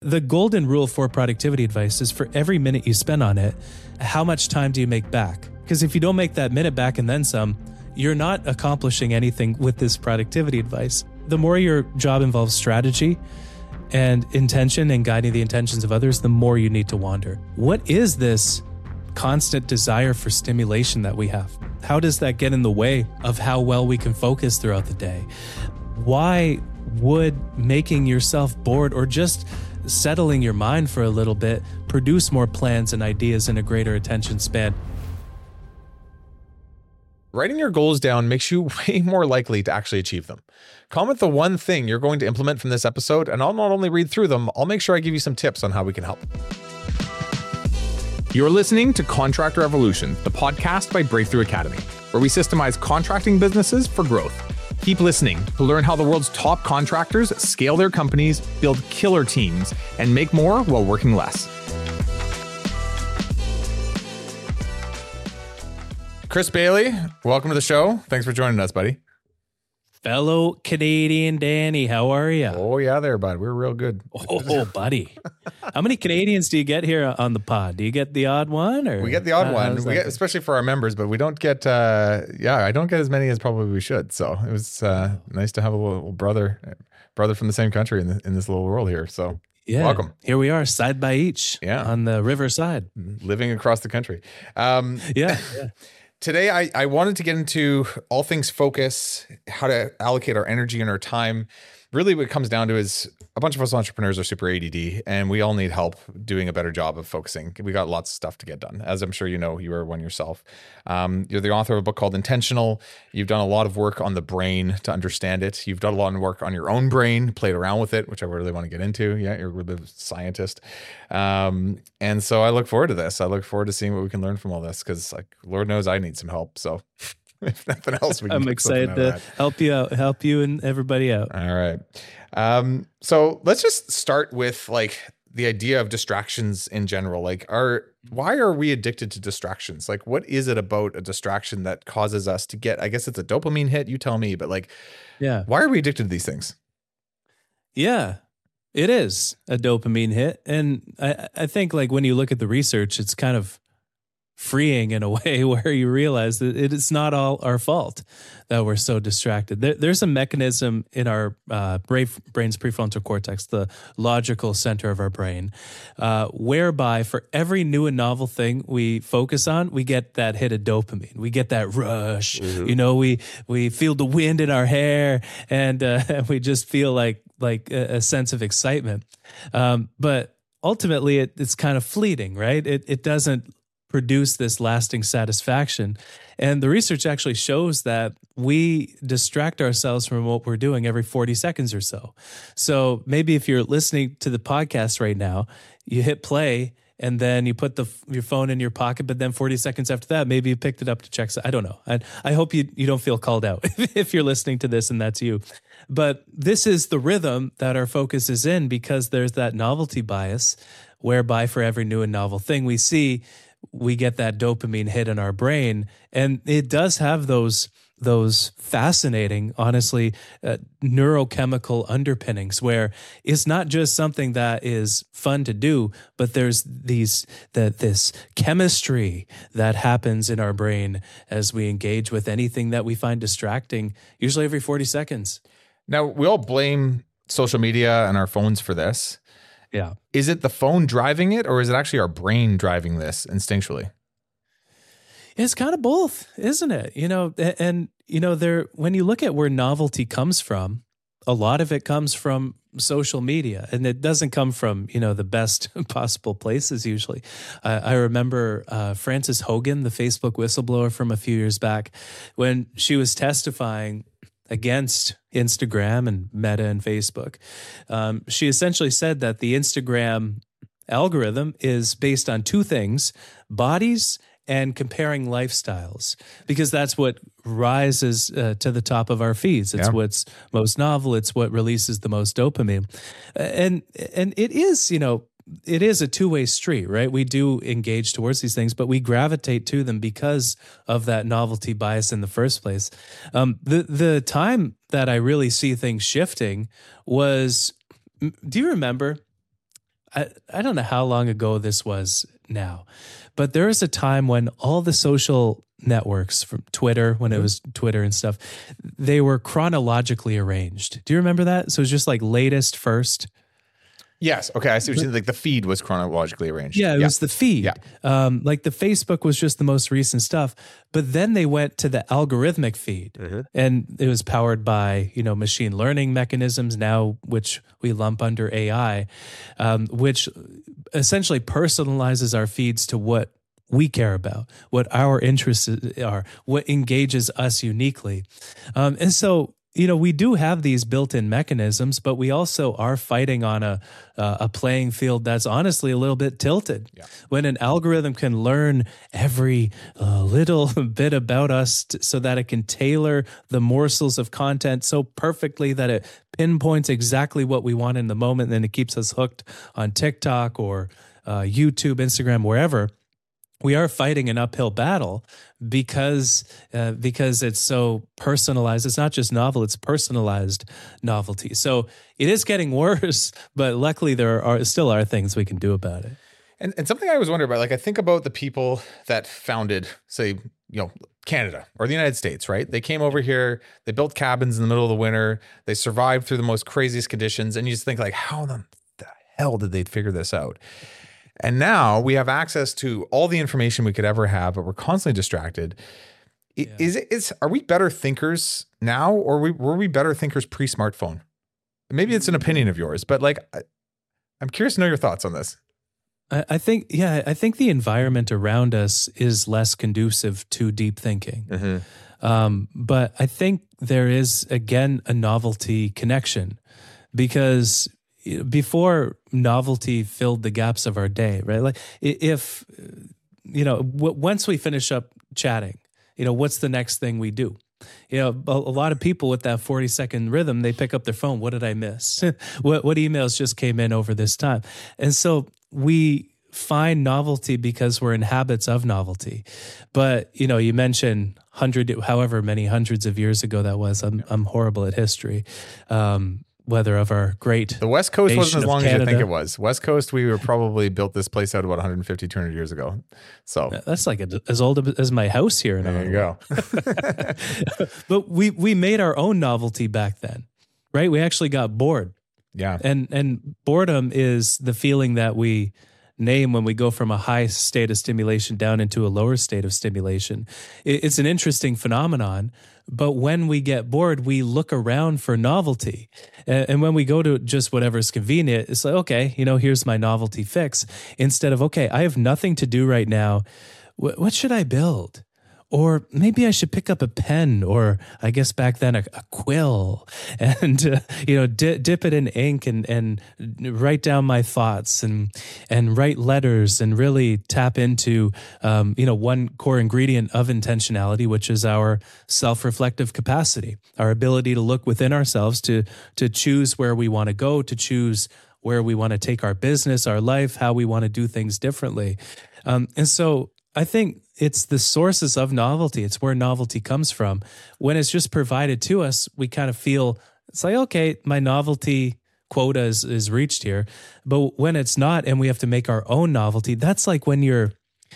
The golden rule for productivity advice is for every minute you spend on it, how much time do you make back? Because if you don't make that minute back and then some, you're not accomplishing anything with this productivity advice. The more your job involves strategy and intention and guiding the intentions of others, the more you need to wander. What is this constant desire for stimulation that we have? How does that get in the way of how well we can focus throughout the day? Why would making yourself bored or just settling your mind for a little bit produce more plans and ideas and a greater attention span? Writing your goals down makes you way more likely to actually achieve them. Comment the one thing you're going to implement from this episode, and I'll not only read through them, I'll make sure I give you some tips on how we can help. You're listening to Contract Revolution, the podcast by Breakthrough Academy, where we systemize contracting businesses for growth. Keep listening to learn how the world's top contractors scale their companies, build killer teams, and make more while working less. Chris Bailey, welcome to the show. Thanks for joining us, buddy. Fellow Canadian Danny, how are you? Oh, yeah, there, bud. We're real good. Oh, buddy. How many Canadians do you get here on the pod? Do you get the odd one? Or we get the odd one, especially for our members, but we don't get, I don't get as many as probably we should. So it was nice to have a little brother from the same country in this little world here. So yeah, welcome. Here we are, side by each on the riverside. Living across the country. Yeah. Today, I wanted to get into all things focus, how to allocate our energy and our time. Really what it comes down to is a bunch of us entrepreneurs are super ADD and we all need help doing a better job of focusing. We got lots of stuff to get done. As I'm sure you know, you are one yourself. You're the author of a book called Intentional. You've done a lot of work on the brain to understand it. You've done a lot of work on your own brain, played around with it, which I really want to get into. Yeah, you're a really scientist. And so I look forward to this. I look forward to seeing what we can learn from all this because like Lord knows I need some help. So if nothing else, I'm excited to help you and everybody out. All right. So let's just start with like the idea of distractions in general. Like why are we addicted to distractions? Like what is it about a distraction that causes us to get, I guess it's a dopamine hit, you tell me, but like, why are we addicted to these things? Yeah, it is a dopamine hit. And I think like when you look at the research, it's kind of freeing in a way where you realize that it's not all our fault that we're so distracted. There's a mechanism in our brain's prefrontal cortex, the logical center of our brain, whereby for every new and novel thing we focus on, we get that hit of dopamine. We get that rush. Mm-hmm. You know, we feel the wind in our hair and we just feel like a sense of excitement. But ultimately, it's kind of fleeting, right? It doesn't produce this lasting satisfaction. And the research actually shows that we distract ourselves from what we're doing every 40 seconds or so. So maybe if you're listening to the podcast right now, you hit play and then you put your phone in your pocket, but then 40 seconds after that, maybe you picked it up to check. I don't know. I hope you don't feel called out if you're listening to this and that's you. But this is the rhythm that our focus is in because there's that novelty bias whereby for every new and novel thing we see, we get that dopamine hit in our brain. And it does have those fascinating, honestly, neurochemical underpinnings where it's not just something that is fun to do, but there's this chemistry that happens in our brain as we engage with anything that we find distracting, usually every 40 seconds. Now, we all blame social media and our phones for this. Yeah. Is it the phone driving it or is it actually our brain driving this instinctually? It's kind of both, isn't it? You know, and you know, when you look at where novelty comes from, a lot of it comes from social media and it doesn't come from, you know, the best possible places usually. I remember Frances Hogan, the Facebook whistleblower from a few years back, when she was testifying against Instagram and Meta and Facebook. She essentially said that the Instagram algorithm is based on two things, bodies and comparing lifestyles, because that's what rises to the top of our feeds. It's what's most novel. It's what releases the most dopamine. And it is, you know, it is a two-way street, right? We do engage towards these things, but we gravitate to them because of that novelty bias in the first place. The time that I really see things shifting was, do you remember I don't know how long ago this was now, but there was a time when all the social networks from Twitter, when it was Twitter and stuff, they were chronologically arranged. Do you remember that? So it was just like latest first. Yes. Okay. I see what you mean. Like the feed was chronologically arranged. Yeah, it was the feed. Yeah. Like the Facebook was just the most recent stuff, but then they went to the algorithmic feed, and it was powered by machine learning mechanisms now, which we lump under AI, which essentially personalizes our feeds to what we care about, what our interests are, what engages us uniquely, and so. We do have these built-in mechanisms, but we also are fighting on a playing field that's honestly a little bit tilted. Yeah. When an algorithm can learn every little bit about us so that it can tailor the morsels of content so perfectly that it pinpoints exactly what we want in the moment, and then it keeps us hooked on TikTok or YouTube, Instagram, wherever. We are fighting an uphill battle because it's so personalized. It's not just novel; it's personalized novelty. So it is getting worse, but luckily there are still things we can do about it. And something I always wonder about, like I think about the people that founded, say, Canada or the United States, right? They came over here, they built cabins in the middle of the winter, they survived through the most craziest conditions, and you just think like, how the hell did they figure this out? And now we have access to all the information we could ever have, but we're constantly distracted. Yeah. Are we better thinkers now, or were we better thinkers pre-smartphone? Maybe it's an opinion of yours, but like, I'm curious to know your thoughts on this. I think the environment around us is less conducive to deep thinking. But I think there is, again, a novelty connection, because before, novelty filled the gaps of our day, right? Like if, once we finish up chatting, what's the next thing we do? A lot of people with that 40-second rhythm, they pick up their phone. What did I miss? what emails just came in over this time? And so we find novelty because we're in habits of novelty. But, you mentioned however many hundreds of years ago that was. I'm horrible at history. Whether of our great The West Coast wasn't as long Canada. as you think it was. West Coast, we were probably built this place out about 150, 200 years ago. So that's like as old as my house here in There you go. But we made our own novelty back then, right? We actually got bored. Yeah. And boredom is the feeling that we name when we go from a high state of stimulation down into a lower state of stimulation. It's an interesting phenomenon, but when we get bored, we look around for novelty. And when we go to just whatever's convenient, it's like, okay, here's my novelty fix. Instead of, okay, I have nothing to do right now. What should I build? Or maybe I should pick up a pen, or I guess back then a quill, and dip it in ink and write down my thoughts and write letters and really tap into one core ingredient of intentionality, which is our self-reflective capacity, our ability to look within ourselves to choose where we want to go, to choose where we want to take our business, our life, how we want to do things differently, and so I think it's the sources of novelty. It's where novelty comes from. When it's just provided to us, we kind of feel it's like, okay, my novelty quota is reached here. But when it's not, and we have to make our own novelty, that's like when you're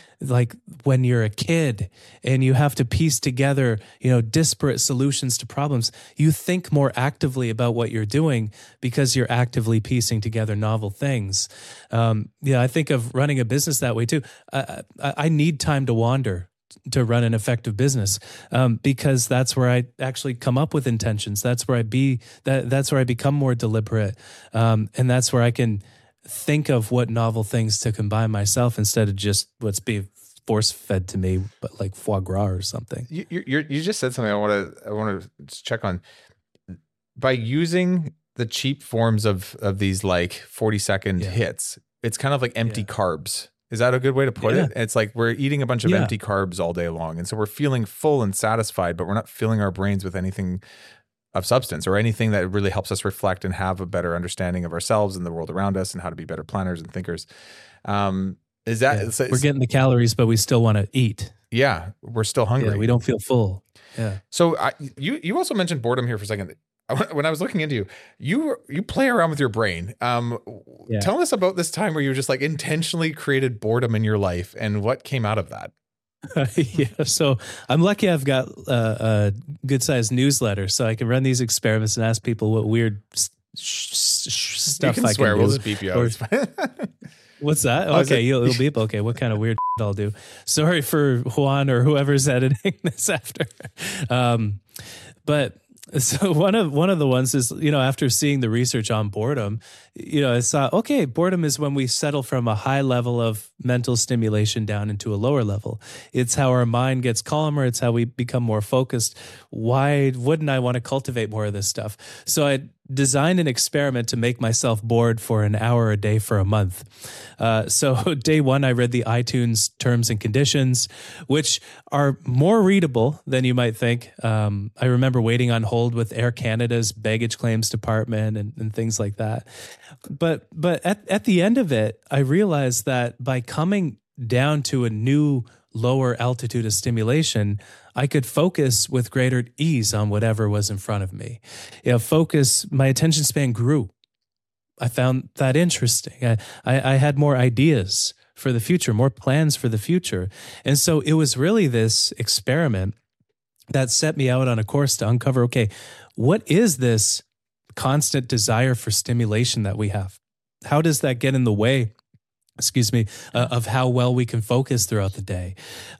a kid and you have to piece together, disparate solutions to problems. You think more actively about what you're doing because you're actively piecing together novel things. I think of running a business that way too. I need time to wander to run an effective business, because that's where I actually come up with intentions. That's where that's where I become more deliberate, and that's where I can think of what novel things to combine myself instead of just what's being force fed to me, but like foie gras or something. You just said something I want to check on. By using the cheap forms of these like 40-second hits, it's kind of like empty carbs. Is that a good way to put it? It's like we're eating a bunch of empty carbs all day long, and so we're feeling full and satisfied, but we're not filling our brains with anything of substance or anything that really helps us reflect and have a better understanding of ourselves and the world around us and how to be better planners and thinkers. Is that we're getting the calories, but we still want to eat. Yeah, we're still hungry. Yeah, we don't feel full. Yeah. So you also mentioned boredom here for a second. when I was looking into you play around with your brain. Yeah. Tell us about this time where you just like intentionally created boredom in your life and what came out of that. Yeah, so I'm lucky I've got a good sized newsletter, so I can run these experiments and ask people what weird stuff I swear. can do. We'll just beep you out. What's that? Okay, you'll beep. Okay, what kind of weird I'll do? Sorry for Juan or whoever's editing this after. But so one of the ones is, after seeing the research on boredom, I saw, okay, boredom is when we settle from a high level of mental stimulation down into a lower level. It's how our mind gets calmer. It's how we become more focused. Why wouldn't I want to cultivate more of this stuff? So I designed an experiment to make myself bored for an hour a day for a month. So day one, I read the iTunes terms and conditions, which are more readable than you might think. I remember waiting on hold with Air Canada's baggage claims department and things like that. But at the end of it, I realized that by coming down to a new lower altitude of stimulation, I could focus with greater ease on whatever was in front of me. My attention span grew. I found that interesting. I had more ideas for the future, more plans for the future. And so it was really this experiment that set me out on a course to uncover, okay, what is this constant desire for stimulation that we have? How does that get in the way, of how well we can focus throughout the day?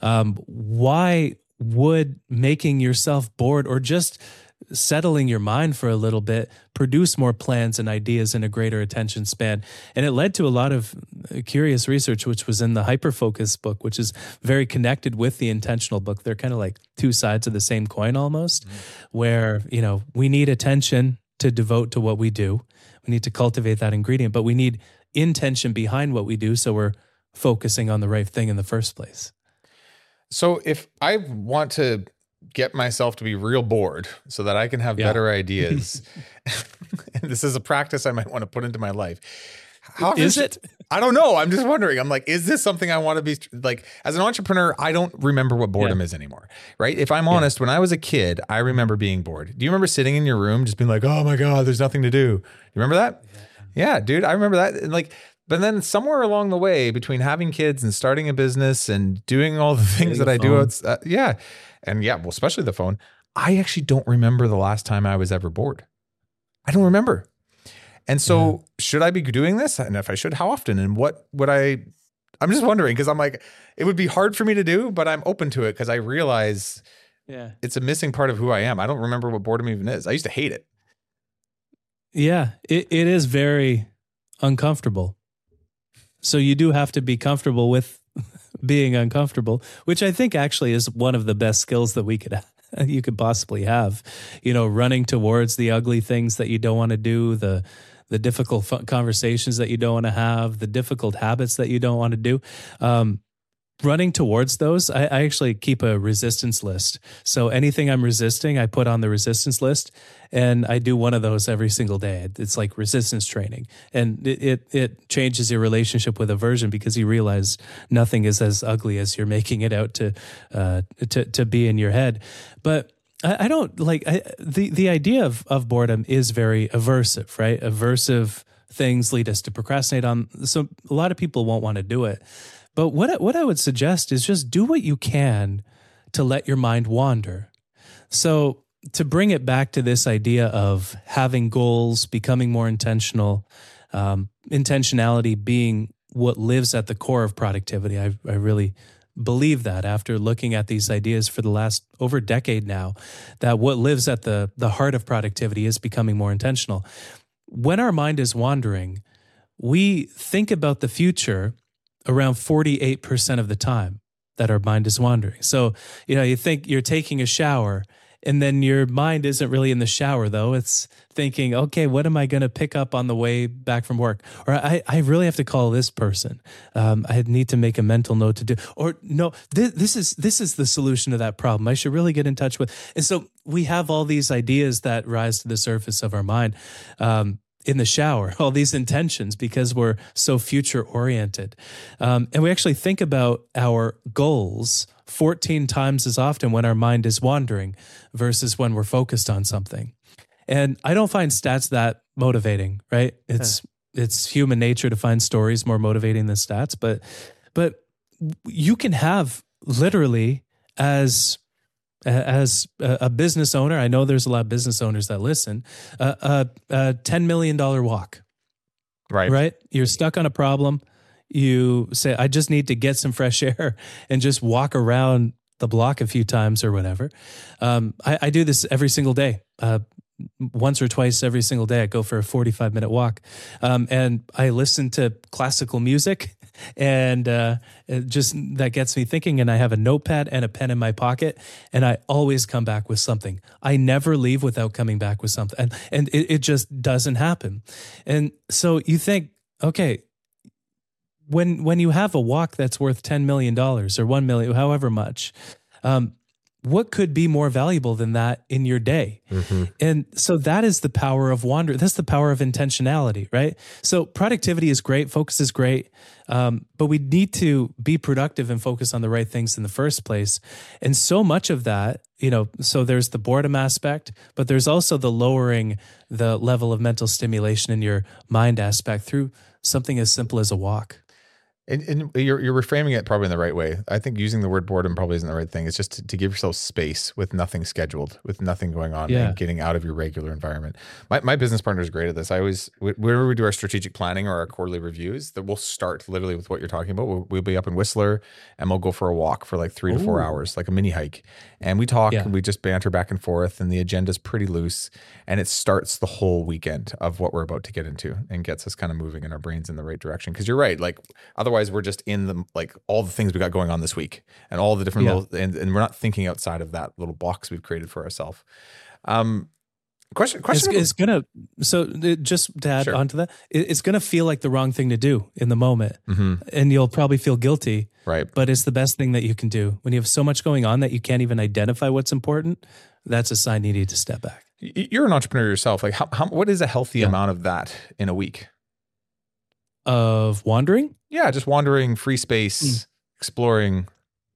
Why would making yourself bored or just settling your mind for a little bit produce more plans and ideas and a greater attention span? And it led to a lot of curious research, which was in the Hyperfocus book, which is very connected with the intentional book. They're kind of like two sides of the same coin almost, where, we need attention to devote to what we do. We need to cultivate that ingredient, but we need intention behind what we do so we're focusing on the right thing in the first place. So if I want to get myself to be real bored so that I can have better ideas, and this is a practice I might want to put into my life. How is it? I don't know. I'm just wondering. I'm like, is this something I want to be like, as an entrepreneur? I don't remember what boredom is anymore, right? If I'm honest, when I was a kid, I remember being bored. Do you remember sitting in your room just being like, oh my God, there's nothing to do? You remember that? Yeah, dude, I remember that. And like, but then somewhere along the way between having kids and starting a business and doing all the things that I do, well, especially the phone, I actually don't remember the last time I was ever bored. I don't remember. And so should I be doing this? And if I should, how often? And what would I'm just wondering, because I'm like, it would be hard for me to do, but I'm open to it because I realize it's a missing part of who I am. I don't remember what boredom even is. I used to hate it. Yeah, it is very uncomfortable. So you do have to be comfortable with being uncomfortable, which I think actually is one of the best skills that you could possibly have. Running towards the ugly things that you don't want to do, the difficult conversations that you don't want to have, the difficult habits that you don't want to do. Running towards those, I actually keep a resistance list. So anything I'm resisting, I put on the resistance list, and I do one of those every single day. It's like resistance training, and it changes your relationship with aversion because you realize nothing is as ugly as you're making it out to be in your head. But I don't like the idea of boredom is very aversive, right? Aversive things lead us to procrastinate on. So a lot of people won't want to do it. But what I would suggest is just do what you can to let your mind wander. So to bring it back to this idea of having goals, becoming more intentional, intentionality being what lives at the core of productivity. I really believe that after looking at these ideas for the last over a decade now, that what lives at the heart of productivity is becoming more intentional. When our mind is wandering, we think about the future around 48% of the time that our mind is wandering. So, you think you're taking a shower and then your mind isn't really in the shower though. It's thinking, okay, what am I going to pick up on the way back from work? Or I really have to call this person. I need to make a mental note to do, or no, this is the solution to that problem. I should really get in touch with. And so we have all these ideas that rise to the surface of our mind. In the shower, all these intentions, because we're so future oriented. And we actually think about our goals 14 times as often when our mind is wandering versus when we're focused on something. And I don't find stats that motivating, right? It's human nature to find stories more motivating than stats, but you can have literally as a business owner, I know there's a lot of business owners that listen, a $10 million walk, right? You're stuck on a problem. You say, I just need to get some fresh air and just walk around the block a few times or whatever. I do this every single day. Once or twice every single day, I go for a 45-minute walk. And I listen to classical music, and just that gets me thinking. And I have a notepad and a pen in my pocket, and I always come back with something. I never leave without coming back with something. And it just doesn't happen. And so you think, okay, when you have a walk that's worth $10 million or $1 million, however much, what could be more valuable than that in your day? Mm-hmm. And so that is the power of wander. That's the power of intentionality, right? So productivity is great. Focus is great. But we need to be productive and focus on the right things in the first place. And so much of that, so there's the boredom aspect, but there's also the lowering the level of mental stimulation in your mind aspect through something as simple as a walk. And you're reframing it probably in the right way. I think using the word boredom probably isn't the right thing. It's just to give yourself space with nothing scheduled, with nothing going on, and getting out of your regular environment. My business partner is great at this. I always, whenever we do our strategic planning or our quarterly reviews, that we'll start literally with what you're talking about. We'll be up in Whistler, and we'll go for a walk for like 3 to 4 hours, like a mini hike. And we talk, and we just banter back and forth, and the agenda's pretty loose. And it starts the whole weekend of what we're about to get into and gets us kind of moving in our brains in the right direction. Because you're right, like otherwise we're just in the all the things we got going on this week and all the different little, and we're not thinking outside of that little box we've created for ourselves. Question. It's gonna, so just to add onto that, it's gonna feel like the wrong thing to do in the moment, and you'll probably feel guilty. Right. But it's the best thing that you can do when you have so much going on that you can't even identify what's important. That's a sign you need to step back. You're an entrepreneur yourself. Like, what is a healthy amount of that in a week? Of wandering? Yeah, just wandering, free space, exploring.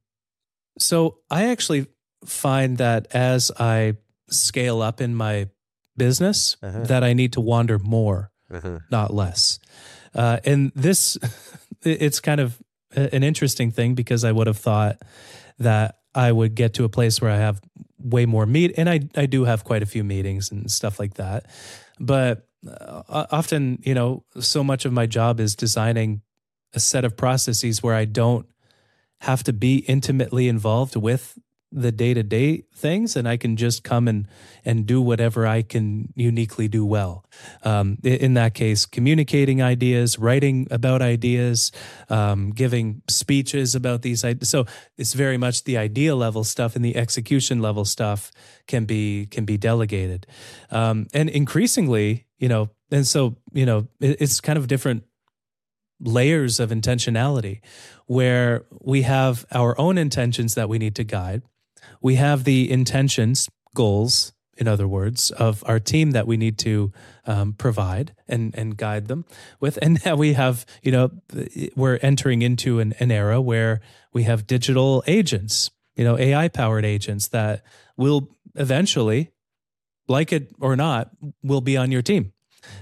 So I actually find that as I scale up in my business, that I need to wander more, not less. And this, it's kind of an interesting thing because I would have thought that I would get to a place where I have way more and I do have quite a few meetings and stuff like that. But often, so much of my job is designing a set of processes where I don't have to be intimately involved with the day-to-day things, and I can just come and do whatever I can uniquely do well. In that case, communicating ideas, writing about ideas, giving speeches about these ideas. So it's very much the idea level stuff, and the execution level stuff can be delegated. And increasingly, it's kind of different layers of intentionality where we have our own intentions that we need to guide. We have the intentions, goals, in other words, of our team that we need to provide and guide them with. And now we have, we're entering into an era where we have digital agents, AI-powered agents that will eventually, like it or not, will be on your team.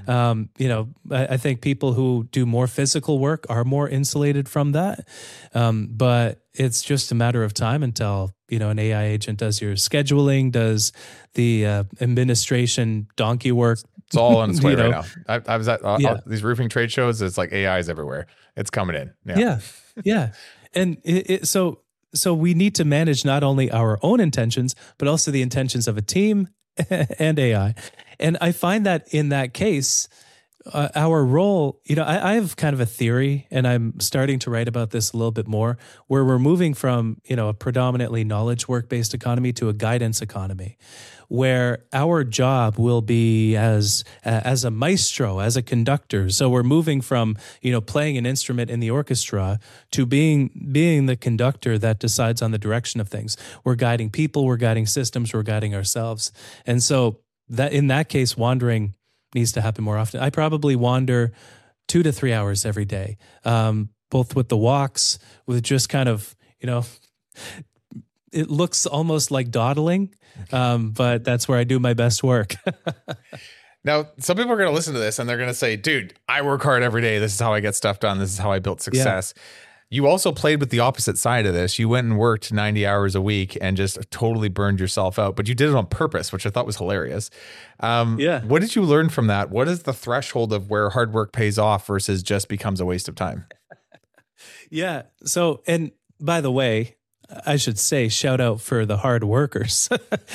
I think people who do more physical work are more insulated from that. But it's just a matter of time until, an AI agent does your scheduling, does the administration donkey work. It's all on its way right now. I was at these roofing trade shows. It's like AI is everywhere. It's coming in. Yeah. And so we need to manage not only our own intentions, but also the intentions of a team and AI. And I find that in that case, our role, I have kind of a theory, and I'm starting to write about this a little bit more, where we're moving from, a predominantly knowledge work-based economy to a guidance economy, where our job will be as a maestro, as a conductor. So we're moving from, playing an instrument in the orchestra to being the conductor that decides on the direction of things. We're guiding people, we're guiding systems, we're guiding ourselves. And so that in that case, wandering needs to happen more often. I probably wander 2 to 3 hours every day, both with the walks, with just kind of, it looks almost like dawdling, but that's where I do my best work. Now, some people are going to listen to this and they're going to say, dude, I work hard every day. This is how I get stuff done. This is how I built success. You also played with the opposite side of this. You went and worked 90 hours a week and just totally burned yourself out, but you did it on purpose, which I thought was hilarious. What did you learn from that? What is the threshold of where hard work pays off versus just becomes a waste of time? Yeah. So, and by the way, I should say, shout out for the hard workers.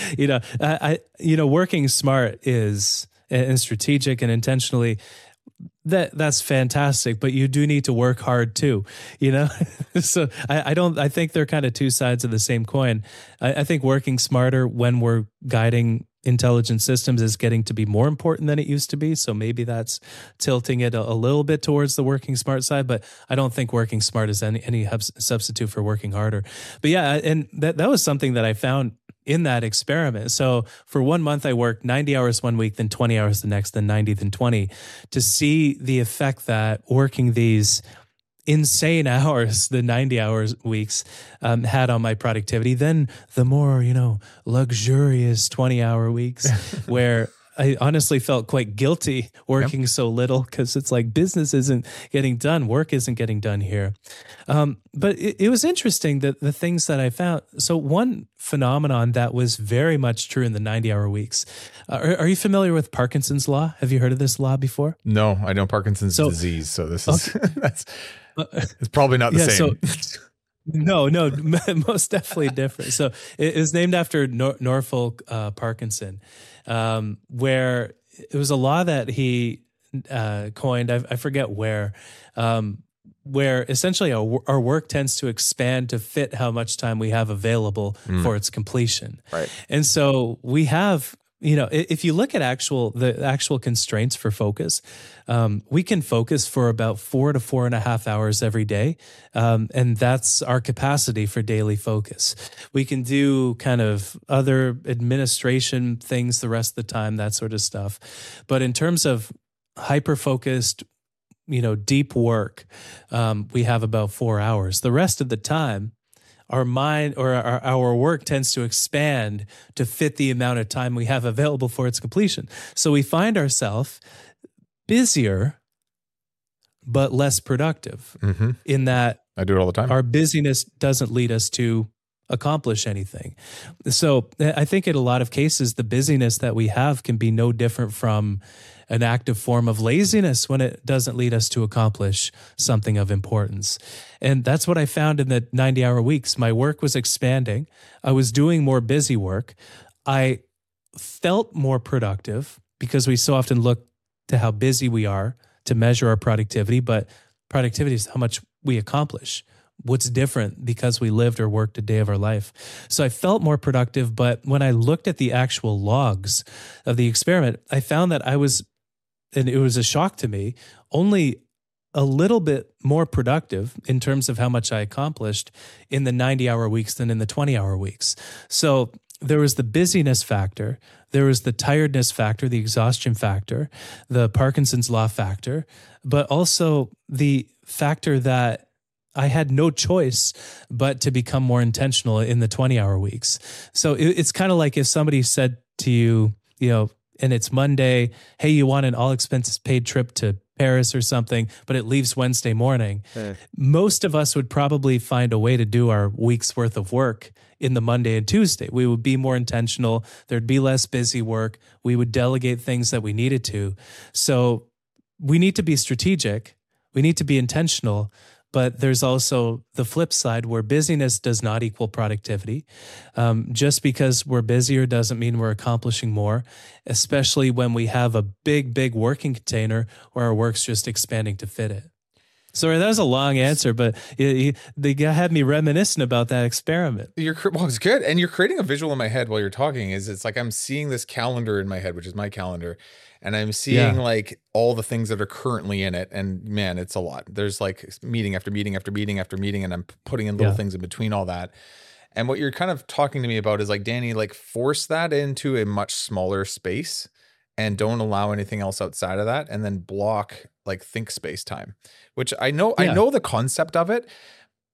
Working smart is, and strategic and intentionally, that's fantastic, but you do need to work hard too, So I think they're kind of two sides of the same coin. I think working smarter when we're guiding intelligent systems is getting to be more important than it used to be. So maybe that's tilting it a little bit towards the working smart side, but I don't think working smart is any substitute for working harder. But yeah, and that was something that I found in that experiment. So for 1 month, I worked 90 hours one week, then 20 hours the next, then 90, then 20, to see the effect that working these insane hours, the 90 hours weeks, had on my productivity. Then the more, luxurious 20-hour weeks where I honestly felt quite guilty working so little, because it's like business isn't getting done, work isn't getting done here. But it was interesting that the things that I found. So one phenomenon that was very much true in the 90-hour weeks. Are you familiar with Parkinson's law? Have you heard of this law before? No, I know Parkinson's disease. So this is it's probably not the same. No, most definitely different. So it was named after Norfolk Parkinson, where it was a law that he coined. I forget where essentially our work tends to expand to fit how much time we have available for its completion. Right. And so we have, if you look at the actual constraints for focus, we can focus for about 4 to 4.5 hours every day. And that's our capacity for daily focus. We can do kind of other administration things the rest of the time, that sort of stuff. But in terms of hyper-focused, deep work, we have about 4 hours. The rest of the time, our mind or our work tends to expand to fit the amount of time we have available for its completion. So we find ourselves busier, but less productive in that I do it all the time. Our busyness doesn't lead us to accomplish anything. So I think in a lot of cases, the busyness that we have can be no different from an active form of laziness when it doesn't lead us to accomplish something of importance. And that's what I found in the 90-hour weeks. My work was expanding. I was doing more busy work. I felt more productive because we so often look to how busy we are to measure our productivity, but productivity is how much we accomplish. What's different because we lived or worked a day of our life. So I felt more productive, but when I looked at the actual logs of the experiment, I found that and it was a shock to me, only a little bit more productive in terms of how much I accomplished in the 90-hour weeks than in the 20-hour weeks. So there was the busyness factor, there was the tiredness factor, the exhaustion factor, the Parkinson's law factor, but also the factor that I had no choice but to become more intentional in the 20-hour weeks. So it's kind of like if somebody said to you, and it's Monday, hey, you want an all expenses paid trip to Paris or something, but it leaves Wednesday morning. Most of us would probably find a way to do our week's worth of work in the Monday and Tuesday. We would be more intentional. There'd be less busy work. We would delegate things that we needed to. So we need to be strategic. We need to be intentional. But there's also the flip side where busyness does not equal productivity. Just because we're busier doesn't mean we're accomplishing more, especially when we have a big, big working container where our work's just expanding to fit it. Sorry, that was a long answer, but they had me reminiscing about that experiment. Well, it's good. And you're creating a visual in my head while you're talking. It's like I'm seeing this calendar in my head, which is my calendar. And I'm seeing like all the things that are currently in it. And man, it's a lot. There's like meeting after meeting after meeting after meeting. And I'm putting in little things in between all that. And what you're kind of talking to me about is like, Danny, like force that into a much smaller space and don't allow anything else outside of that. And then block like think space time, which I know the concept of it,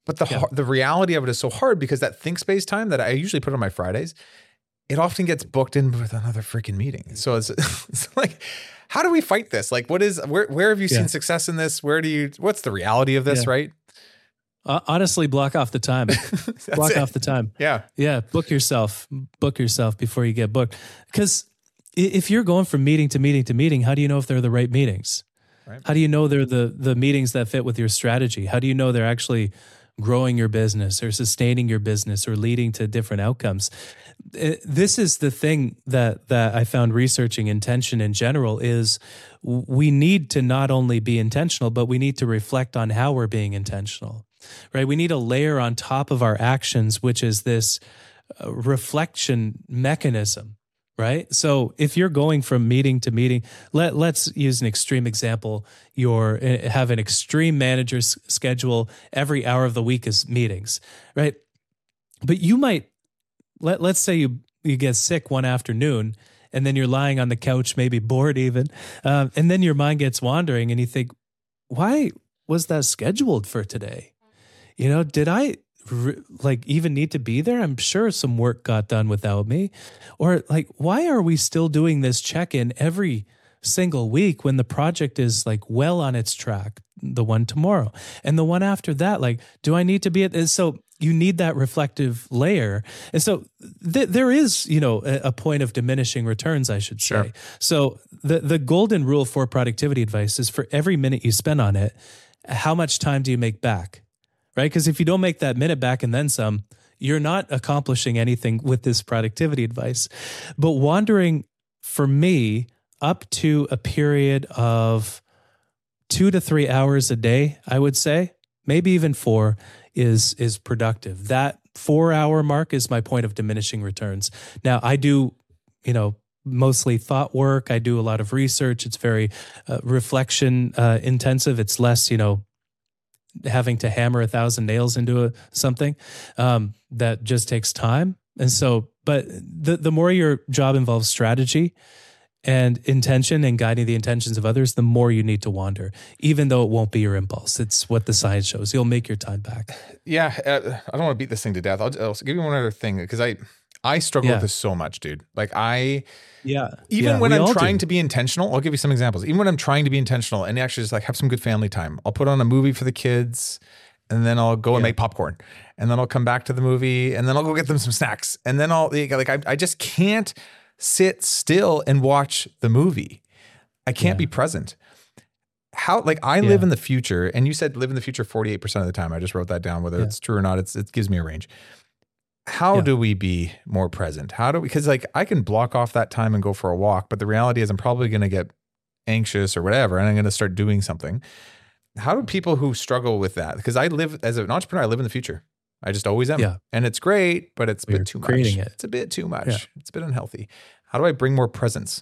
But the reality of it is so hard because that think space time that I usually put on my Fridays, it often gets booked in with another freaking meeting. So it's like, how do we fight this? Like, where have you seen success in this? What's the reality of this, right? Honestly, block off the time. Block off the time. Yeah. Yeah. Book yourself before you get booked. Because if you're going from meeting to meeting to meeting, how do you know if they're the right meetings? Right. How do you know they're the meetings that fit with your strategy? How do you know they're actually growing your business or sustaining your business or leading to different outcomes? This is the thing that I found researching intention in general is we need to not only be intentional, but we need to reflect on how we're being intentional, right? We need a layer on top of our actions, which is this reflection mechanism, right? So if you're going from meeting to meeting, let's use an extreme example. Have an extreme manager's schedule. Every hour of the week is meetings, right? But you might, let's say you get sick one afternoon and then you're lying on the couch, maybe bored even, and then your mind gets wandering and you think, why was that scheduled for today? Did I even need to be there? I'm sure some work got done without me. Or why are we still doing this check-in every single week when the project is well on its track, the one tomorrow and the one after that? Do I need to be at this? So you need that reflective layer. And so there is, a point of diminishing returns, I should say. Sure. So the golden rule for productivity advice is for every minute you spend on it, how much time do you make back? Right? Because if you don't make that minute back and then some, you're not accomplishing anything with this productivity advice. But wandering, for me, up to a period of 2 to 3 hours a day, I would say, maybe even 4, is productive. That 4-hour mark is my point of diminishing returns. Now, I do, mostly thought work. I do a lot of research. It's very reflection intensive. It's less, having to hammer 1,000 nails into something that just takes time. And so, but the more your job involves strategy and intention and guiding the intentions of others, the more you need to wander, even though it won't be your impulse. It's what the science shows. You'll make your time back. Yeah. I don't want to beat this thing to death. I'll give you one other thing because I struggle with this so much, dude. When I'm trying to be intentional, I'll give you some examples. Even when I'm trying to be intentional and actually just have some good family time, I'll put on a movie for the kids and then I'll go and make popcorn and then I'll come back to the movie and then I'll go get them some snacks. And then I just can't sit still and watch the movie. I can't be present. I live in the future, and you said live in the future 48% of the time. I just wrote that down. Whether it's true or not, it gives me a range. How do we be more present? Because I can block off that time and go for a walk, but the reality is I'm probably going to get anxious or whatever, and I'm going to start doing something. How do people who struggle with that? Because I live as an entrepreneur, I live in the future. I just always am. Yeah. And it's great, but it's a bit too much. It's a bit too much. Yeah. It's a bit unhealthy. How do I bring more presence?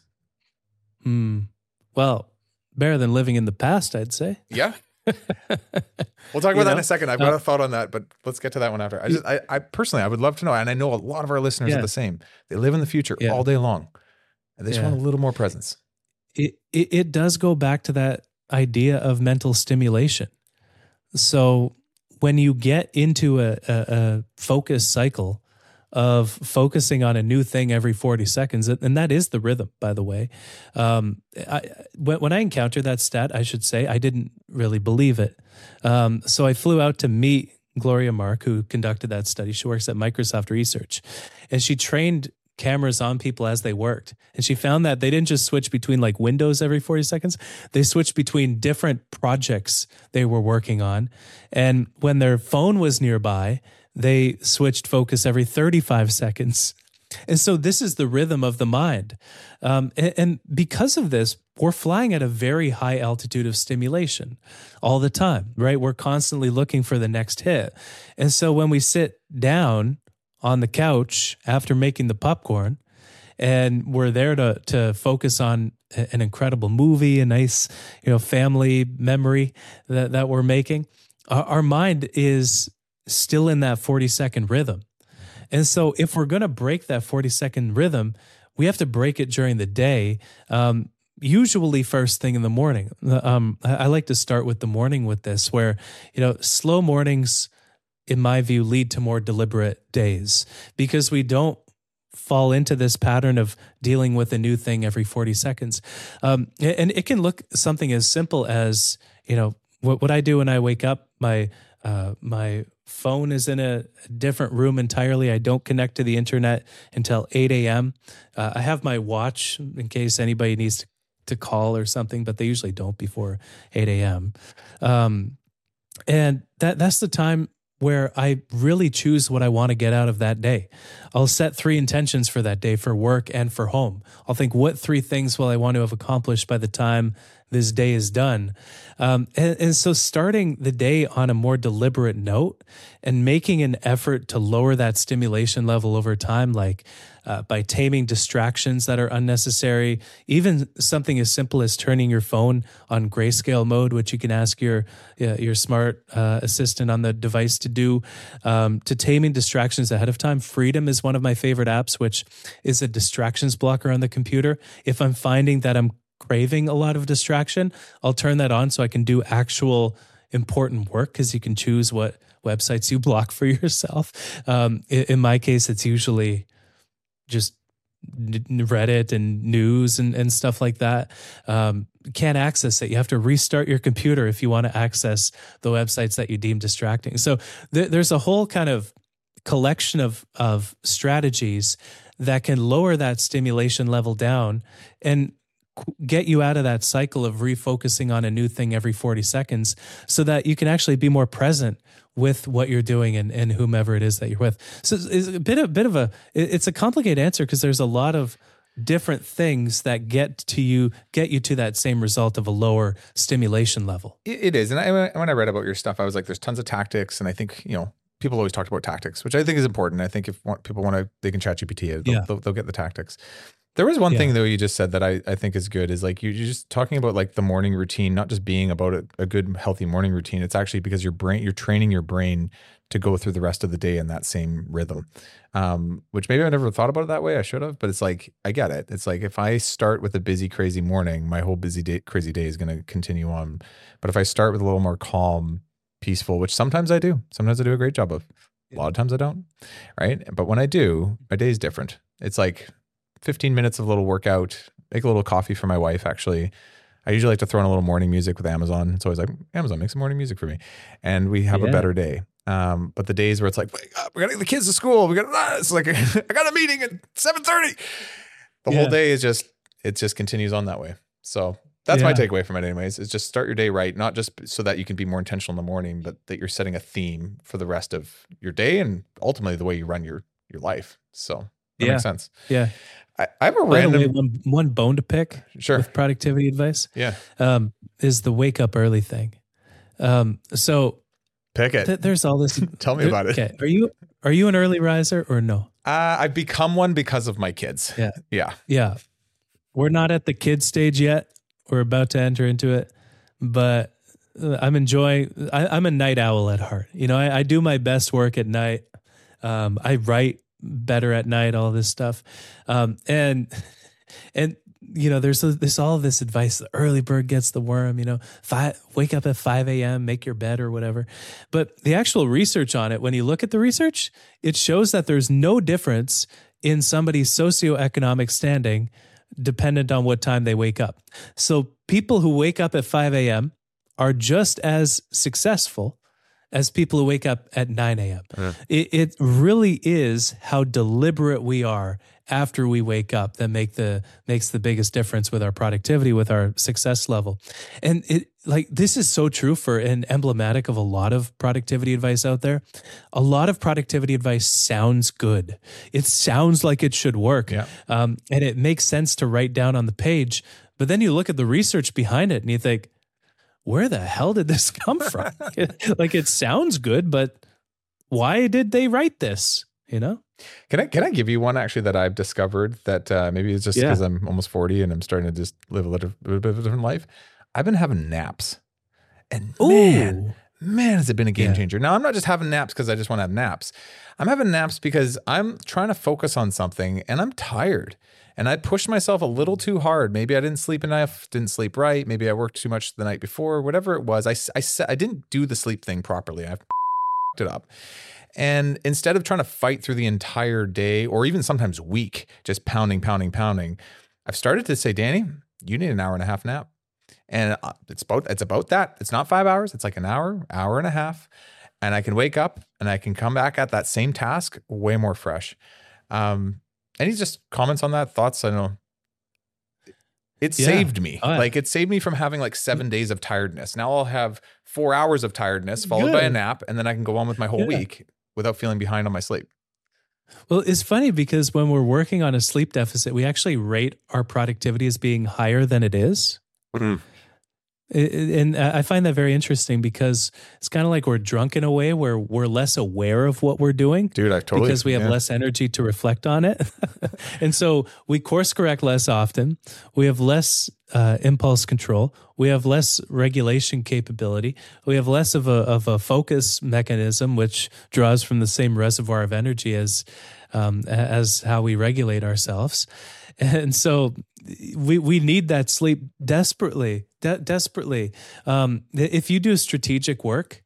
Well, better than living in the past, I'd say. Yeah. We'll talk about that in a second. I've got a thought on that, but let's get to that one after. I personally, I would love to know, and I know a lot of our listeners are the same. They live in the future all day long, and they just want a little more presence. It does go back to that idea of mental stimulation. So when you get into a focus cycle of focusing on a new thing every 40 seconds, and that is the rhythm, by the way. When I encountered that stat, I should say, I didn't really believe it. So I flew out to meet Gloria Mark, who conducted that study. She works at Microsoft Research, and she trained cameras on people as they worked. And she found that they didn't just switch between windows every 40 seconds. They switched between different projects they were working on. And when their phone was nearby, they switched focus every 35 seconds. And so this is the rhythm of the mind. And because of this, we're flying at a very high altitude of stimulation all the time, right? We're constantly looking for the next hit. And so when we sit down on the couch after making the popcorn and we're there to focus on an incredible movie, a nice, family memory that we're making, our mind is still in that 40-second rhythm. And so if we're going to break that 40-second rhythm, we have to break it during the day, usually first thing in the morning. I like to start with the morning with this, where, slow mornings in my view, lead to more deliberate days because we don't fall into this pattern of dealing with a new thing every 40 seconds. And it can look something as simple as, what I do when I wake up, my phone is in a different room entirely. I don't connect to the internet until 8 a.m. I have my watch in case anybody needs to call or something, but they usually don't before 8 a.m. And that's the time where I really choose what I want to get out of that day. I'll set 3 intentions for that day for work and for home. I'll think, what 3 things will I want to have accomplished by the time this day is done? And so starting the day on a more deliberate note and making an effort to lower that stimulation level over time, like by taming distractions that are unnecessary, even something as simple as turning your phone on grayscale mode, which you can ask your smart assistant on the device to do, to taming distractions ahead of time. Freedom is one of my favorite apps, which is a distractions blocker on the computer. If I'm finding that I'm craving a lot of distraction, I'll turn that on so I can do actual important work, because you can choose what websites you block for yourself. In my case, it's usually just Reddit and news and stuff like that. Can't access it. You have to restart your computer if you want to access the websites that you deem distracting. So there's a whole kind of collection of strategies that can lower that stimulation level down and get you out of that cycle of refocusing on a new thing every 40 seconds so that you can actually be more present with what you're doing and whomever it is that you're with. So it's a bit of it's a complicated answer because there's a lot of different things that get you to that same result of a lower stimulation level. It is. And when I read about your stuff, I was like, there's tons of tactics. And I think, people always talk about tactics, which I think is important. I think if people want to, they can chat GPT it. They'll get the tactics. There was one thing though you just said that I think is good, is like you're just talking about like the morning routine, not just being about a good, healthy morning routine. It's actually because you're training your brain to go through the rest of the day in that same rhythm, which maybe I never thought about it that way. I should have, but it's like, I get it. It's like, if I start with a busy, crazy morning, my whole crazy day is going to continue on. But if I start with a little more calm, peaceful, which sometimes I do a great job of, a lot of times I don't, right? But when I do, my day is different. It's like 15 minutes of a little workout, make a little coffee for my wife. Actually, I usually like to throw in a little morning music with Amazon. It's always like, Amazon, make some morning music for me. And we have a better day. But the days where it's like, wake up, we got to get the kids to school. It's like, I got a meeting at 7:30. The whole day is it just continues on that way. So that's my takeaway from it anyways, is just start your day right. Not just so that you can be more intentional in the morning, but that you're setting a theme for the rest of your day and ultimately the way you run your life. So that makes sense. Yeah. I have a random one bone to pick with productivity advice. Is the wake up early thing. So pick it. There's all this. Tell me about it. Okay. Are you an early riser or no? I've become one because of my kids. Yeah. We're not at the kid stage yet. We're about to enter into it, but I'm enjoying. I'm a night owl at heart. I do my best work at night. I write better at night, all this stuff. And there's all this advice, the early bird gets the worm, wake up at 5 a.m., make your bed or whatever. But the actual research on it, when you look at the research, it shows that there's no difference in somebody's socioeconomic standing dependent on what time they wake up. So people who wake up at 5 a.m. are just as successful as people who wake up at 9 a.m. It really is how deliberate we are after we wake up that makes the biggest difference with our productivity, with our success level. And this is so true for and emblematic of a lot of productivity advice out there. A lot of productivity advice sounds good. It sounds like it should work. And it makes sense to write down on the page. But then you look at the research behind it and you think, where the hell did this come from? It sounds good, but why did they write this? Can I give you one actually that I've discovered that maybe it's just because I'm almost 40 and I'm starting to just live a little bit of a different life. I've been having naps, and man, has it been a game changer. Now I'm not just having naps because I just want to have naps. I'm having naps because I'm trying to focus on something and I'm tired. And I pushed myself a little too hard. Maybe I didn't sleep enough, didn't sleep right. Maybe I worked too much the night before, whatever it was. I didn't do the sleep thing properly. I it up. And instead of trying to fight through the entire day or even sometimes week, just pounding, I've started to say, Danny, you need an hour and a half nap. And it's about that. It's not 5 hours. It's like an hour and a half. And I can wake up and I can come back at that same task way more fresh. Any just comments on that? Thoughts? I don't know. It saved me. Like it saved me from having like 7 days of tiredness. Now I'll have 4 hours of tiredness followed by a nap, and then I can go on with my whole week without feeling behind on my sleep. Well, it's funny because when we're working on a sleep deficit, we actually rate our productivity as being higher than it is. Mm-hmm. And I find that very interesting because it's kind of like we're drunk in a way where we're less aware of what we're doing. Dude, I totally because we have less energy to reflect on it. And so we course correct less often. We have less impulse control. We have less regulation capability. We have less of a focus mechanism, which draws from the same reservoir of energy as how we regulate ourselves. And so we need that sleep desperately. If you do strategic work,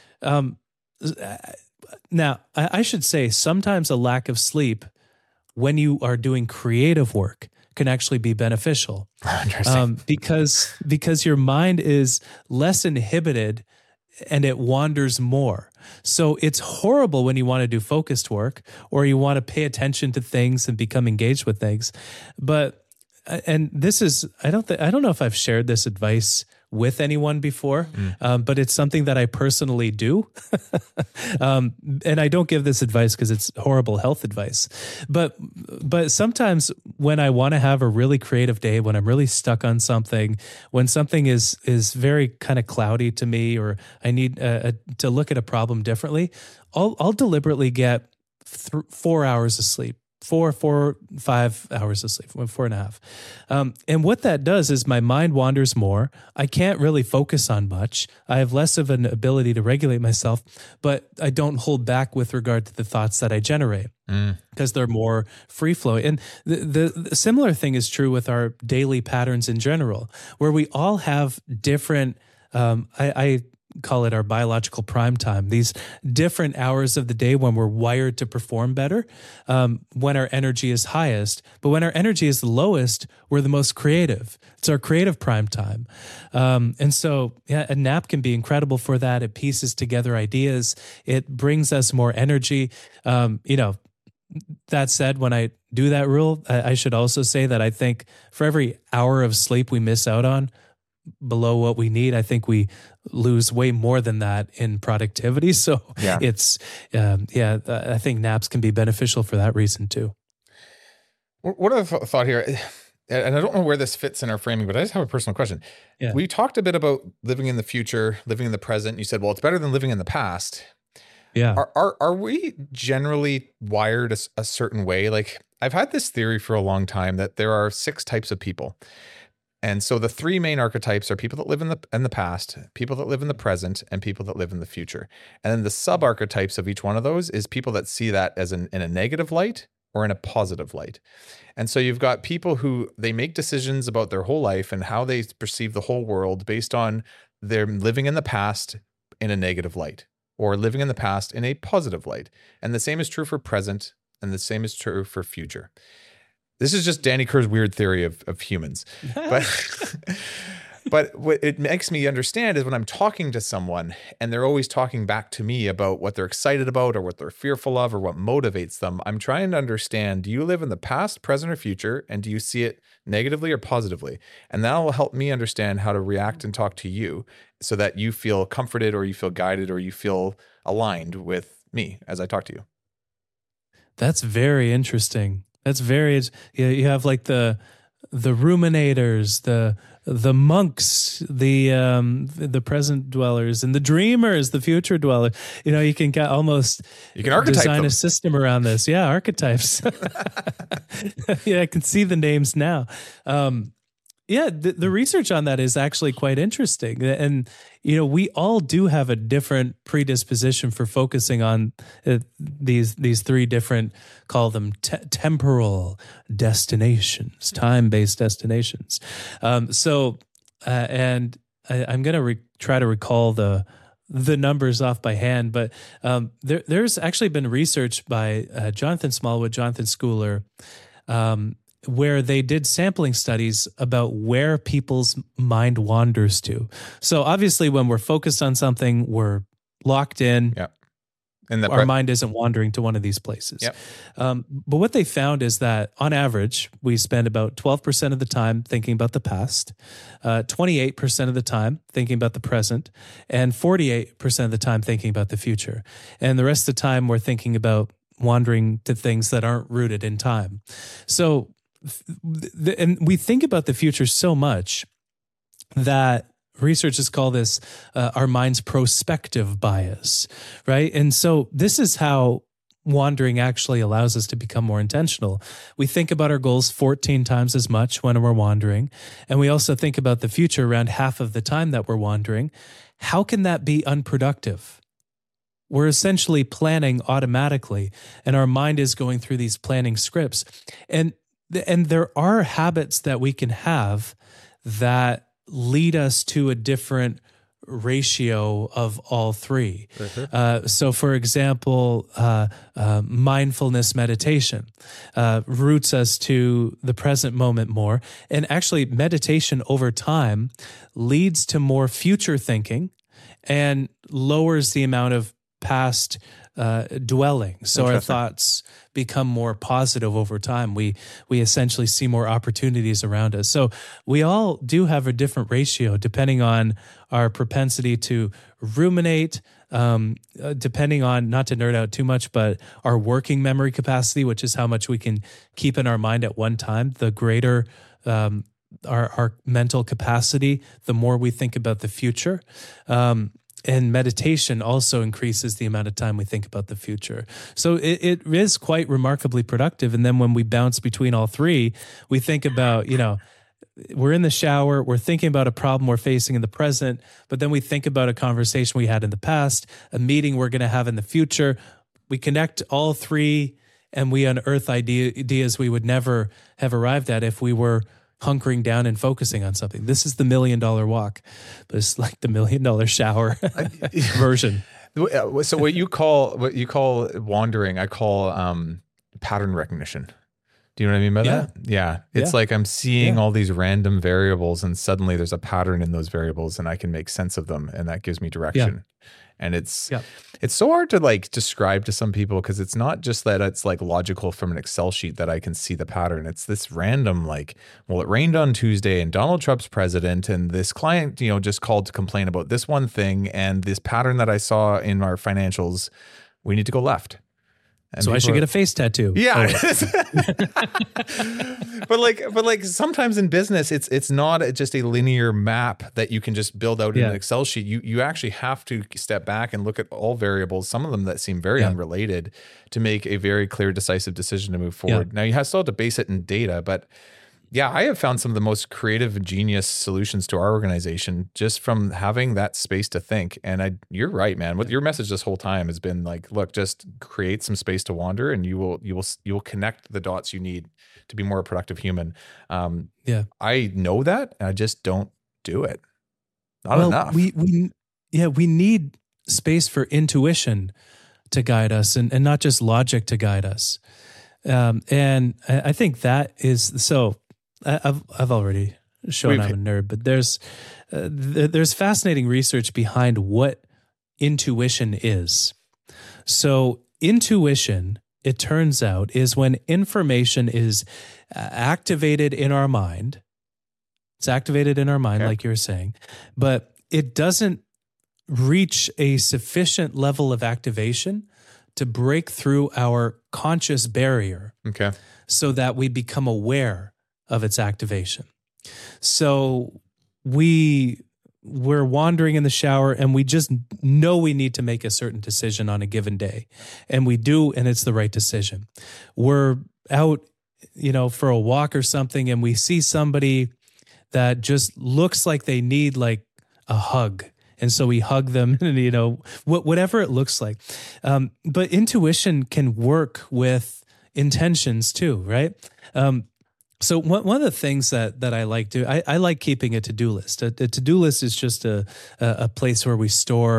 now I should say sometimes a lack of sleep when you are doing creative work can actually be beneficial. Because your mind is less inhibited and it wanders more. So it's horrible when you want to do focused work or you want to pay attention to things and become engaged with things. But this is, I don't know if I've shared this advice with anyone before, but it's something that I personally do. And I don't give this advice because it's horrible health advice. But sometimes when I want to have a really creative day, when I'm really stuck on something, when something is very kind of cloudy to me, or I need to look at a problem differently, I'll deliberately get 4 hours of sleep. 5 hours of sleep, 4.5. And what that does is my mind wanders more. I can't really focus on much. I have less of an ability to regulate myself, but I don't hold back with regard to the thoughts that I generate because they're more free flowing. And the similar thing is true with our daily patterns in general, where we all have different, I call it our biological prime time, these different hours of the day when we're wired to perform better, when our energy is highest. But when our energy is the lowest, we're the most creative. It's our creative prime time. And so a nap can be incredible for that. It pieces together ideas. It brings us more energy. That said, when I do that rule, I should also say that I think for every hour of sleep we miss out on, below what we need, I think we lose way more than that in productivity. So it's, I think naps can be beneficial for that reason too. What a thought here. And I don't know where this fits in our framing, but I just have a personal question. Yeah. We talked a bit about living in the future, living in the present. You said, well, it's better than living in the past. Yeah. Are we generally wired a certain way? Like I've had this theory for a long time that there are 6 types of people. And so the 3 main archetypes are people that live in the past, people that live in the present, and people that live in the future. And then the sub-archetypes of each one of those is people that see that as in a negative light or in a positive light. And so you've got people who they make decisions about their whole life and how they perceive the whole world based on their living in the past in a negative light or living in the past in a positive light. And the same is true for present, and the same is true for future. This is just Danny Kerr's weird theory of humans. But what it makes me understand is when I'm talking to someone and they're always talking back to me about what they're excited about or what they're fearful of or what motivates them, I'm trying to understand, do you live in the past, present, or future? And do you see it negatively or positively? And that will help me understand how to react and talk to you so that you feel comforted or you feel guided or you feel aligned with me as I talk to you. That's very interesting. That's very, you have like the ruminators, the monks, the present dwellers, and the dreamers, the future dwellers. You can get almost design them. A system around this. Yeah, archetypes. Yeah, I can see the names now. The research on that is actually quite interesting. And, we all do have a different predisposition for focusing on these 3 different, call them temporal destinations, time-based destinations. And I'm going to try to recall the the numbers off by hand, but there's actually been research by Jonathan Smallwood, Jonathan Schooler, where they did sampling studies about where people's mind wanders to. So obviously, when we're focused on something, we're locked in. Yeah. And our mind isn't wandering to one of these places. Yep. But what they found is that on average, we spend about 12% of the time thinking about the past, 28% of the time thinking about the present, and 48% of the time thinking about the future. And the rest of the time, we're thinking about wandering to things that aren't rooted in time. So, and we think about the future so much that researchers call this our mind's prospective bias, right? And so this is how wandering actually allows us to become more intentional. We think about our goals 14 times as much when we're wandering, and we also think about the future around half of the time that we're wandering. How can that be unproductive? We're essentially planning automatically, and our mind is going through these planning scripts. And there are habits that we can have that lead us to a different ratio of all three. So, for example, mindfulness meditation roots us to the present moment more. And actually, meditation over time leads to more future thinking and lowers the amount of past dwelling. So our thoughts become more positive over time. We essentially see more opportunities around us. So we all do have a different ratio depending on our propensity to ruminate, depending on, not to nerd out too much, but our working memory capacity, which is how much we can keep in our mind at one time. The greater our mental capacity, the more we think about the future. And meditation also increases the amount of time we think about the future. So it is quite remarkably productive. And then when we bounce between all three, we think about, we're in the shower, we're thinking about a problem we're facing in the present, but then we think about a conversation we had in the past, a meeting we're going to have in the future. We connect all three and we unearth ideas we would never have arrived at if we were hunkering down and focusing on something. This is the $1 million walk, but it's like the $1 million shower version. So what you call wandering, I call pattern recognition. Do you know what I mean by that? Yeah. It's like I'm seeing all these random variables and suddenly there's a pattern in those variables and I can make sense of them and that gives me direction. And it's so hard to like describe to some people because it's not just that it's like logical from an Excel sheet that I can see the pattern. It's this random like, well, it rained on Tuesday and Donald Trump's president and this client, just called to complain about this one thing and this pattern that I saw in our financials, we need to go left. And so I should get a face tattoo. Yeah. But like sometimes in business, it's not just a linear map that you can just build out in an Excel sheet. You actually have to step back and look at all variables, some of them that seem very unrelated, to make a very clear, decisive decision to move forward. Now you still have to base it in data, but yeah, I have found some of the most creative and genius solutions to our organization just from having that space to think. And you're right, man. What your message this whole time has been like, look, just create some space to wander, and you will connect the dots you need to be more a productive human. I know that, and I just don't do it. Not enough. We need space for intuition to guide us, and not just logic to guide us. And I think that is so. I've already shown I'm a nerd, but there's fascinating research behind what intuition is. So intuition, it turns out, is when information is activated in our mind. It's activated in our mind, like you were saying, but it doesn't reach a sufficient level of activation to break through our conscious barrier. So that we become aware of its activation. So we're wandering in the shower and we just know we need to make a certain decision on a given day. And we do, and it's the right decision. We're out, for a walk or something, and we see somebody that just looks like they need like a hug. And so we hug them, and whatever it looks like. But intuition can work with intentions too, right? So one of the things that I like to, I like keeping a to-do list. A to-do list is just a place where we store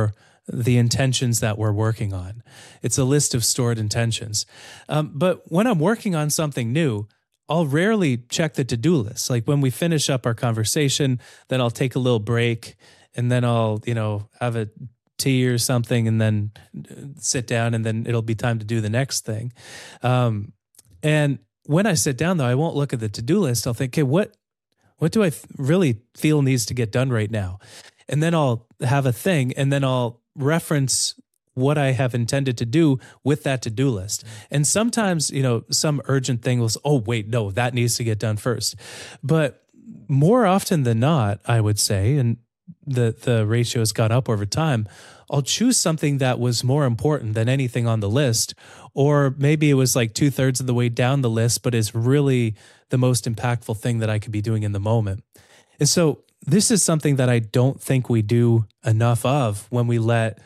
the intentions that we're working on. It's a list of stored intentions. But when I'm working on something new, I'll rarely check the to-do list. Like when we finish up our conversation, then I'll take a little break, and then I'll, have a tea or something, and then sit down, and then it'll be time to do the next thing. And when I sit down, though, I won't look at the to-do list. I'll think, okay, what do I really feel needs to get done right now? And then I'll have a thing, and then I'll reference what I have intended to do with that to-do list. And sometimes, some urgent thing will say, oh, wait, no, that needs to get done first. But more often than not, I would say, and the ratio has gone up over time, I'll choose something that was more important than anything on the list, or maybe it was like 2/3 of the way down the list, but is really the most impactful thing that I could be doing in the moment. And so this is something that I don't think we do enough of when we let,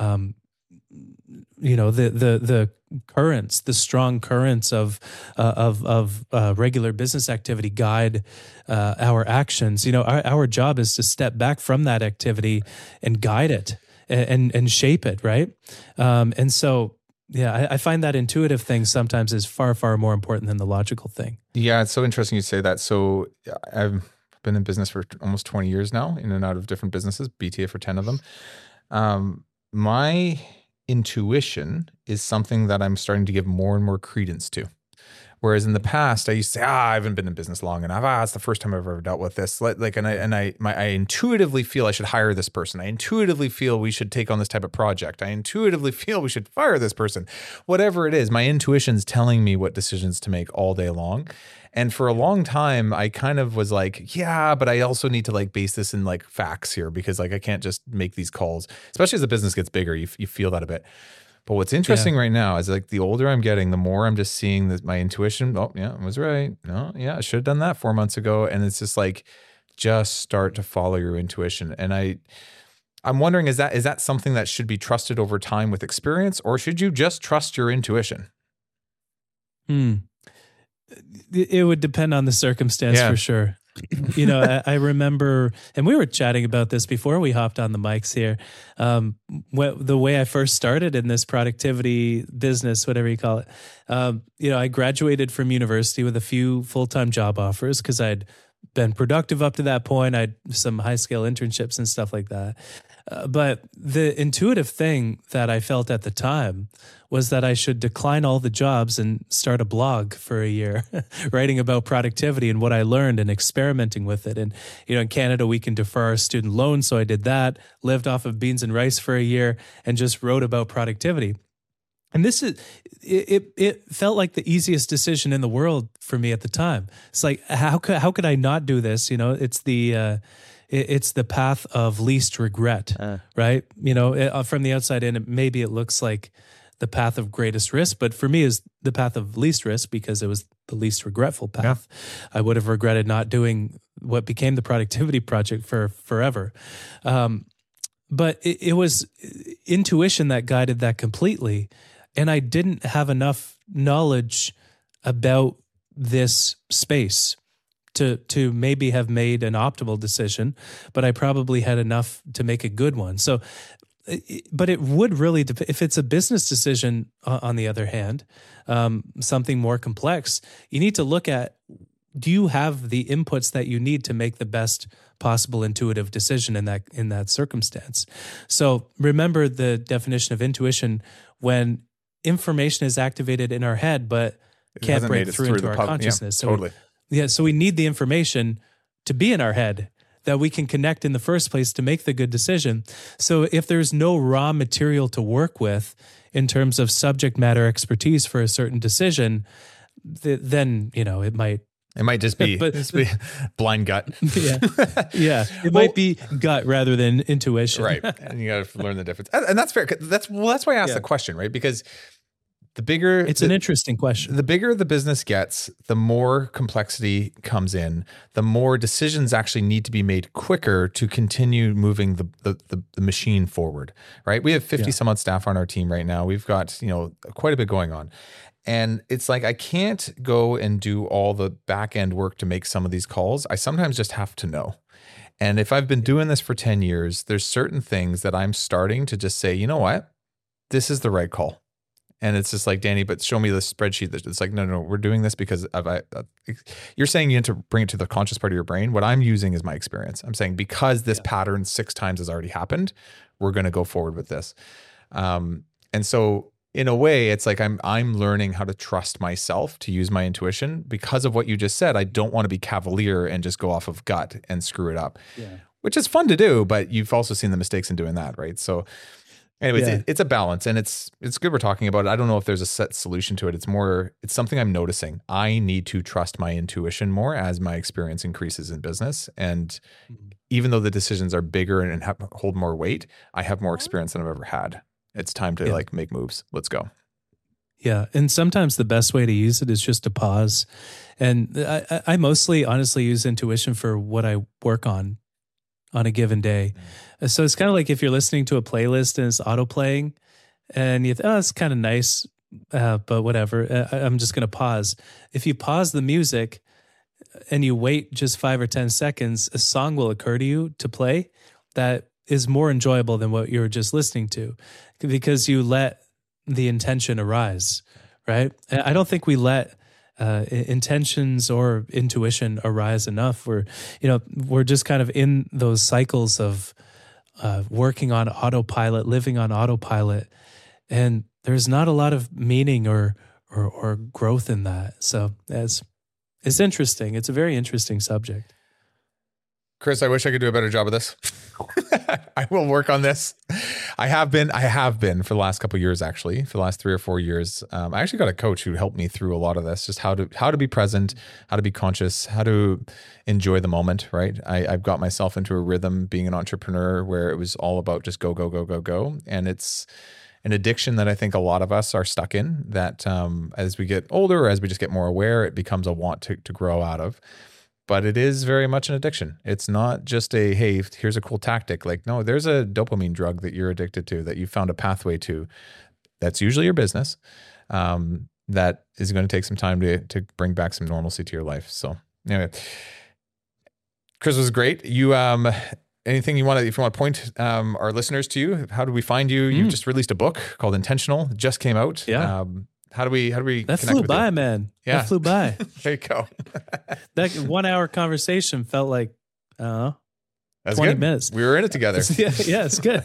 the currents, the strong currents of regular business activity guide our actions. Our job is to step back from that activity and guide it and shape it, right? And so, I find that intuitive thing sometimes is far, far more important than the logical thing. Yeah, it's so interesting you say that. So I've been in business for almost 20 years now, in and out of different businesses, BTA for 10 of them. My intuition is something that I'm starting to give more and more credence to. Whereas in the past, I used to say, I haven't been in business long enough. It's the first time I've ever dealt with this. I intuitively feel I should hire this person. I intuitively feel we should take on this type of project. I intuitively feel we should fire this person. Whatever it is, my intuition's telling me what decisions to make all day long. And for a long time, I kind of was like, yeah, but I also need to base this in facts here, because I can't just make these calls, especially as the business gets bigger. You feel that a bit. But what's interesting right now is the older I'm getting, the more I'm just seeing that my intuition, oh yeah, I was right. No, yeah, I should have done that 4 months ago. And it's just just start to follow your intuition. And I'm wondering, is that something that should be trusted over time with experience, or should you just trust your intuition? It would depend on the circumstance for sure. I remember, and we were chatting about this before we hopped on the mics here. The way I first started in this productivity business, whatever you call it, I graduated from university with a few full-time job offers because I'd been productive up to that point. I had some high-scale internships and stuff like that. But the intuitive thing that I felt at the time was that I should decline all the jobs and start a blog for a year, writing about productivity and what I learned and experimenting with it. And, in Canada, we can defer our student loans. So I did that, lived off of beans and rice for a year, and just wrote about productivity. And it felt like the easiest decision in the world for me at the time. It's like, how could I not do this? It's the path of least regret, right? From the outside in, maybe it looks like the path of greatest risk, but for me is the path of least risk because it was the least regretful path. Yeah. I would have regretted not doing what became the productivity project for forever. But it was intuition that guided that completely. And I didn't have enough knowledge about this space to maybe have made an optimal decision, but I probably had enough to make a good one. So, but it would really depend. If it's a business decision, on the other hand, something more complex, you need to look at, do you have the inputs that you need to make the best possible intuitive decision in that circumstance? So remember the definition of intuition: when information is activated in our head, but can't break through into our consciousness. Yeah, totally. So we need the information to be in our head that we can connect in the first place to make the good decision. So if there's no raw material to work with in terms of subject matter expertise for a certain decision, then, it might just be, blind gut. Yeah. It might be gut rather than intuition. Right. And you got to learn the difference. And that's fair. That's why I asked the question, right? Because it's an interesting question. The bigger the business gets, the more complexity comes in, the more decisions actually need to be made quicker to continue moving the machine forward, right? We have 50 some odd staff on our team right now. We've got, quite a bit going on. And it's I can't go and do all the back end work to make some of these calls. I sometimes just have to know. And if I've been doing this for 10 years, there's certain things that I'm starting to just say, you know what? This is the right call. And it's just like, Danny, but show me the spreadsheet. It's like, no, we're doing this because you're saying you need to bring it to the conscious part of your brain. What I'm using is my experience. I'm saying because this pattern 6 times has already happened, we're going to go forward with this. And so in a way, it's like I'm learning how to trust myself to use my intuition because of what you just said. I don't want to be cavalier and just go off of gut and screw it up, which is fun to do, but you've also seen the mistakes in doing that, right? So anyways, it's a balance, and it's good we're talking about it. I don't know if there's a set solution to it. It's something I'm noticing. I need to trust my intuition more as my experience increases in business. And even though the decisions are bigger and hold more weight, I have more experience than I've ever had. It's time to like make moves. Let's go. Yeah. And sometimes the best way to use it is just to pause. And I mostly honestly use intuition for what I work on a given day. So it's kind of like if you're listening to a playlist and it's auto playing and you think, oh, it's kind of nice, but whatever. I'm just going to pause. If you pause the music and you wait just 5 or 10 seconds, a song will occur to you to play that is more enjoyable than what you were just listening to because you let the intention arise, right? I don't think we let intentions or intuition arise enough. We're just kind of in those cycles of working on autopilot, living on autopilot, and there's not a lot of meaning or growth in that. So it's interesting. It's a very interesting subject. Chris, I wish I could do a better job of this. I will work on this. I have been for the last couple of years, actually, for the last 3 or 4 years. I actually got a coach who helped me through a lot of this, just how to be present, how to be conscious, how to enjoy the moment, right? I've got myself into a rhythm being an entrepreneur where it was all about just go, go, go, go, go. And it's an addiction that I think a lot of us are stuck in that as we get older, or as we just get more aware, it becomes a want to grow out of. But it is very much an addiction. It's not just hey, here's a cool tactic. Like, no, there's a dopamine drug that you're addicted to, that you found a pathway to. That's usually your business. That is going to take some time to bring back some normalcy to your life. So anyway, Chris was great. You, anything you want to, if you want to point our listeners to you, how do we find you? You've just released a book called Intentional. It just came out. Yeah. How do we that flew by, man? Yeah. That flew by. There you go. That 1 hour conversation felt like, I don't know, that's 20 good. minutes. We were in it together. Yeah, it's good.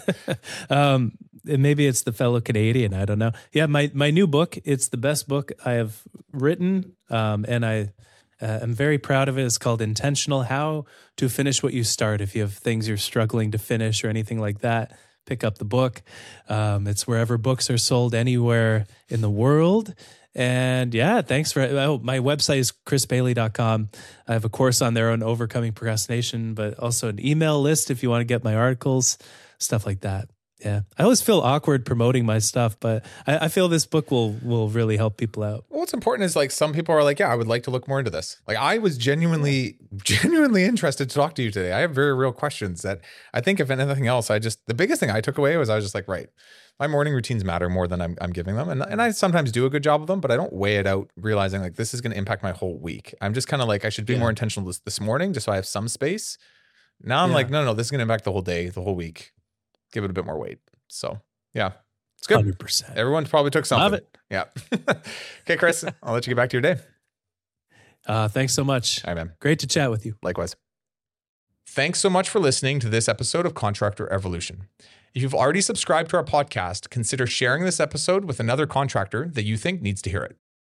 Maybe it's the fellow Canadian. I don't know. Yeah, my new book, it's the best book I have written. And I am very proud of it. It's called Intentional: How to Finish What You Start. If you have things you're struggling to finish or anything like that, pick up the book. It's wherever books are sold anywhere in the world. And yeah, thanks for my website is chrisbailey.com. I have a course on there on overcoming procrastination, but also an email list if you want to get my articles, stuff like that. Yeah. I always feel awkward promoting my stuff, but I feel this book will really help people out. Well, what's important is like some people are like, yeah, I would like to look more into this. Like I was genuinely interested to talk to you today. I have very real questions that I think if anything else, the biggest thing I took away was I was just like, right, my morning routines matter more than I'm giving them. And I sometimes do a good job of them, but I don't weigh it out realizing like this is going to impact my whole week. I'm just kind of like, I should be more intentional this morning just so I have some space. Now I'm like, no, this is going to impact the whole day, the whole week. Give it a bit more weight. So yeah, it's good. 100%. Everyone probably took something. Love it. Yeah. Okay, Chris, I'll let you get back to your day. Thanks so much. All right, man. Great to chat with you. Likewise. Thanks so much for listening to this episode of Contractor Evolution. If you've already subscribed to our podcast, consider sharing this episode with another contractor that you think needs to hear it.